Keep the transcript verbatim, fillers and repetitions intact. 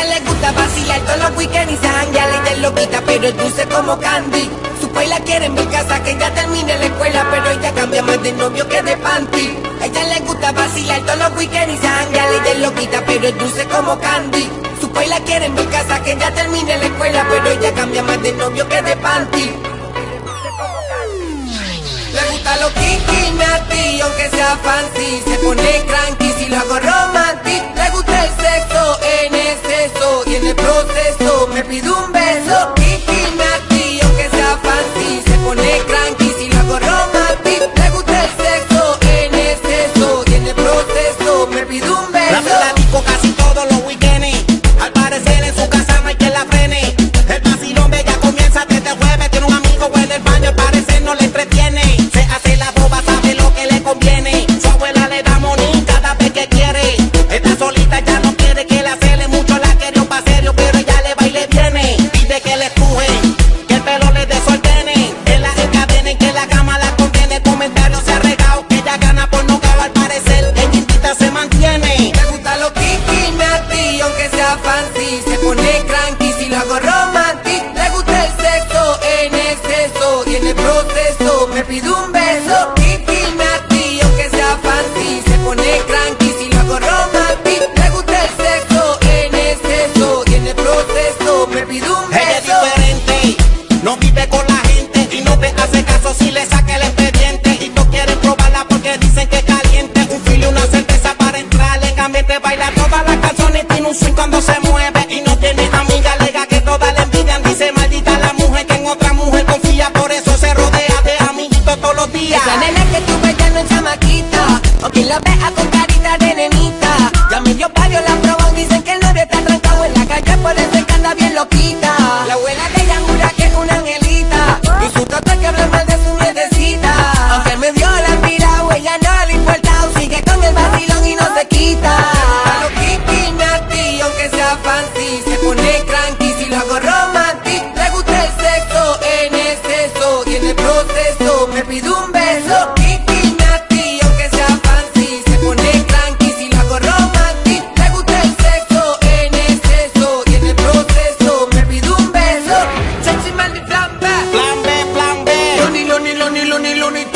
ella le gusta vacilar todos los weekends y se janguea, la es loquita, pero es dulce como candy. Su país la quiere en mi casa, que ya termine la escuela, pero ella cambia más de novio que de panty. A ella le gusta vacilar todos los weekends y se janguea, la es loquita, pero es dulce como candy. Su país la quiere en mi casa, que ya termine la escuela, pero ella cambia más de novio que de panty. Le gusta lo kiki, nati, aunque sea fancy. Se pone cranky si lo hago romantic. Le gusta el sexo en exceso y en el proceso me pide un beso. Kiki, nati, aunque sea fancy. Se pone cranky si lo hago romantic. Le gusta el sexo en exceso y en el proceso me pide un beso. La platico casi todos los weekends. Al parecer en su casa no hay que la frene. El vacilón de ella comienza desde el jueves. Tiene un amigo en el baño, al parecer no le entretiene. Se hace la boba, sabe lo que le conviene. Su abuela le da money cada vez que quiere. Está solita, ya no quiere que la cele mucho. La querió pa' serio, pero ella le va y le viene. Pide que le empuje, que el pelo le desordene. Que la encadenen, que la cama la contiene. Comentarios se ha regado, que ella gana por no al parecer. En intita se mantiene. Le gusta lo kiki, nati, aunque sea fancy. Se pone cranky si lo hago romantic. Le gusta el sexo en exceso y en el proceso me pide un beso. Kiki, nati, aunque sea fancy. Se pone cranky si lo hago romantic. Le gusta el sexo en exceso y en el proceso me pide un beso. Ella es diferente, no vive con la gente y no te hace caso si le saca el expediente. Y no quieren probarla porque dicen que es caliente. Un filo y una cerveza para entrar en ambiente. Baila todas las canciones, tiene un swing cuando se mueve. Y no tiene amiga, alega que todas le envidian. Dice maldita la mujer que en otra mujer confía. Por eso se rodea de amiguitos todos los días. Esa nena que tú ves ya no es chamaquita, o quien la vea con carita de nenita. Ya medio barrio la proban, dicen que el novio está trancado en la calle, por eso es que anda bien loquita. La abuela de ella jura que es una angelita, y su toto es que habla mal de su nietecita. Aunque me dio la mirada, ella no le importa, sigue con el vacilón y no se quita. A lo kiki, nati, aunque sea fancy. Se pone cranky si lo hago romantic. Le gusta el sexo en exceso y en el proceso me pide un beso. Kiki, nati, aunque sea fancy. Se pone cranky si lo hago romantic. Le gusta el sexo en exceso y en el proceso me pide un beso. Sexy man y plan B. Plan B, plan B. Loni, loni, loni, loni, loni.